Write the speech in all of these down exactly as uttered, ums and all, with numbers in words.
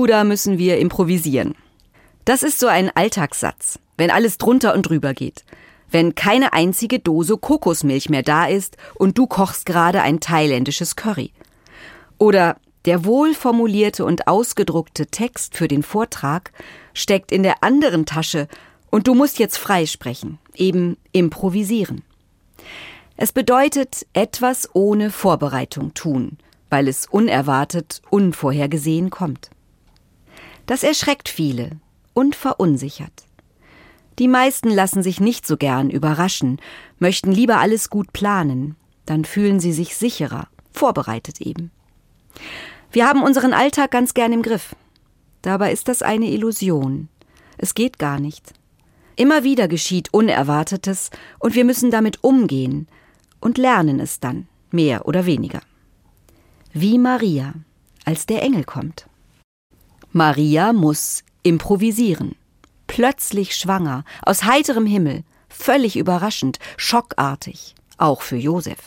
Du, da müssen wir improvisieren. Das ist so ein Alltagssatz, wenn alles drunter und drüber geht. Wenn keine einzige Dose Kokosmilch mehr da ist und du kochst gerade ein thailändisches Curry. Oder der wohlformulierte und ausgedruckte Text für den Vortrag steckt in der anderen Tasche und du musst jetzt frei sprechen, eben improvisieren. Es bedeutet etwas ohne Vorbereitung tun, weil es unerwartet, unvorhergesehen kommt. Das erschreckt viele und verunsichert. Die meisten lassen sich nicht so gern überraschen, möchten lieber alles gut planen. Dann fühlen sie sich sicherer, vorbereitet eben. Wir haben unseren Alltag ganz gern im Griff. Dabei ist das eine Illusion. Es geht gar nicht. Immer wieder geschieht Unerwartetes und wir müssen damit umgehen und lernen es dann, mehr oder weniger. Wie Maria, als der Engel kommt. Maria muss improvisieren. Plötzlich schwanger, aus heiterem Himmel, völlig überraschend, schockartig, auch für Josef.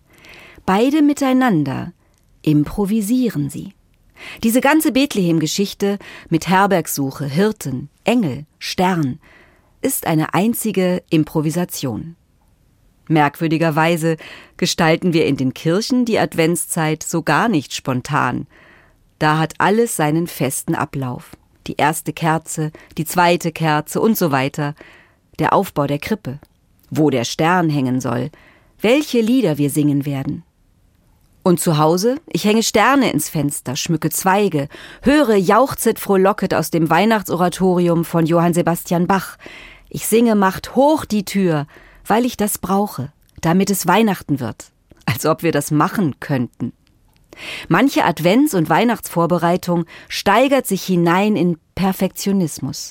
Beide miteinander improvisieren sie. Diese ganze Bethlehem-Geschichte mit Herbergsuche, Hirten, Engel, Stern ist eine einzige Improvisation. Merkwürdigerweise gestalten wir in den Kirchen die Adventszeit so gar nicht spontan. Da hat alles seinen festen Ablauf. Die erste Kerze, die zweite Kerze und so weiter. Der Aufbau der Krippe, wo der Stern hängen soll, welche Lieder wir singen werden. Und zu Hause, ich hänge Sterne ins Fenster, schmücke Zweige, höre Jauchzet frohlocket aus dem Weihnachtsoratorium von Johann Sebastian Bach. Ich singe Macht hoch die Tür, weil ich das brauche, damit es Weihnachten wird. Als ob wir das machen könnten. Manche Advents- und Weihnachtsvorbereitung steigert sich hinein in Perfektionismus.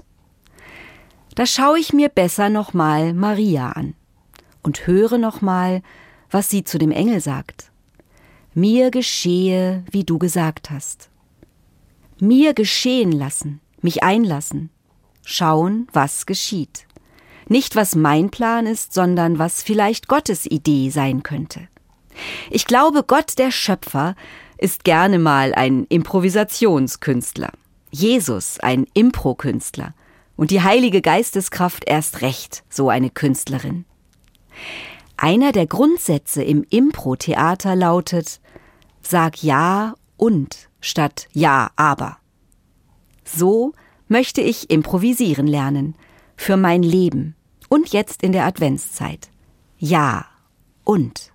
Da schaue ich mir besser nochmal Maria an und höre nochmal, was sie zu dem Engel sagt. Mir geschehe, wie du gesagt hast. Mir geschehen lassen, mich einlassen, schauen, was geschieht. Nicht, was mein Plan ist, sondern was vielleicht Gottes Idee sein könnte. Ich glaube, Gott, der Schöpfer, ist gerne mal ein Improvisationskünstler. Jesus ein Impro-Künstler. Und die Heilige Geisteskraft erst recht so eine Künstlerin. Einer der Grundsätze im Impro-Theater lautet: Sag ja und statt ja, aber. So möchte ich improvisieren lernen. Für mein Leben. Und jetzt in der Adventszeit. Ja und.